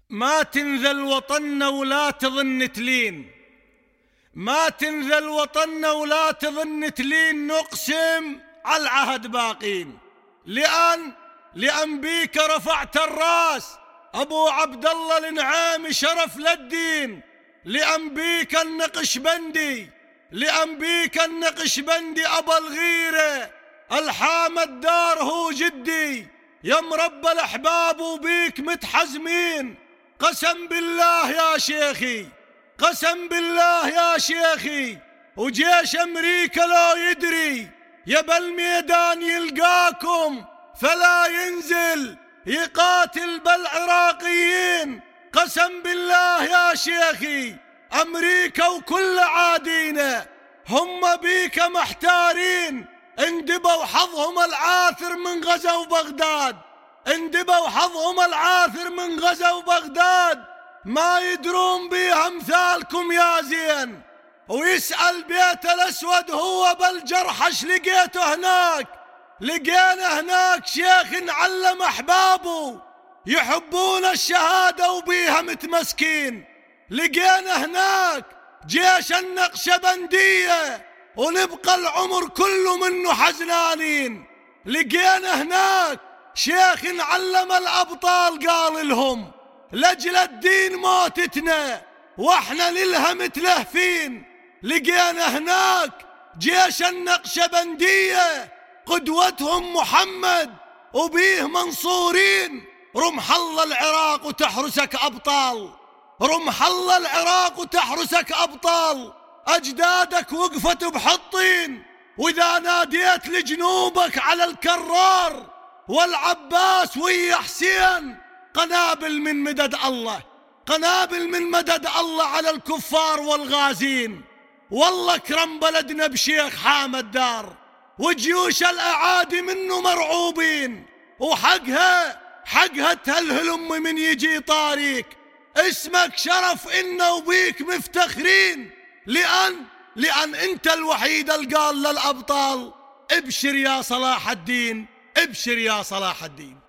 ما تنذل وطننا ولا تظن تلين، ما تنذل وطننا ولا تظن تلين، نقسم على العهد باقين. لأن بيك رفعت الراس أبو عبد الله النعامي شرف للدين، لأن بيك النقشبندي، لأن بيك النقشبندي أبا الغيرة الحام الدار هو جدي، يا مربى الأحباب وبيك متحزمين. قسم بالله يا شيخي، قسم بالله يا شيخي، وجيش أمريكا لو يدري يا بالميدان يلقاكم فلا ينزل يقاتل بالعراقيين. قسم بالله يا شيخي، أمريكا وكل عادينا هم بيك محتارين، اندبوا حظهم العاثر من غزو بغداد، اندبوا حظهم العاثر من غزو بغداد، ما يدرون بيها امثالكم يا زين. ويسأل بيت الأسود هو بالجرح اش لقيته هناك، لقينا هناك شيخ نعلم أحبابه يحبون الشهادة وبيها متمسكين، لقينا هناك جيش النقشبندية ونبقى العمر كله منه حزنانين، لقينا هناك شيخ نعلم الأبطال قال لهم لجل الدين موتتنا واحنا للها متلهفين، لقينا هناك جيش النقشبندية قدوتهم محمد وبيه منصورين. رمح الله العراق وتحرسك أبطال، رمح الله العراق وتحرسك أبطال، أجدادك وقفت بحطين، وإذا ناديت لجنوبك على الكرار والعباس ويا حسين قنابل من مدد الله، قنابل من مدد الله على الكفار والغازين. والله كرم بلدنا بشيخ حامد دار، وجيوش الأعادي منه مرعوبين، وحقها تهلهل أمي من يجي طاريك. اسمك شرف إنا وبيك مفتخرين، لأن أنت الوحيد اللي قال للأبطال ابشر يا صلاح الدين، ابشر يا صلاح الدين.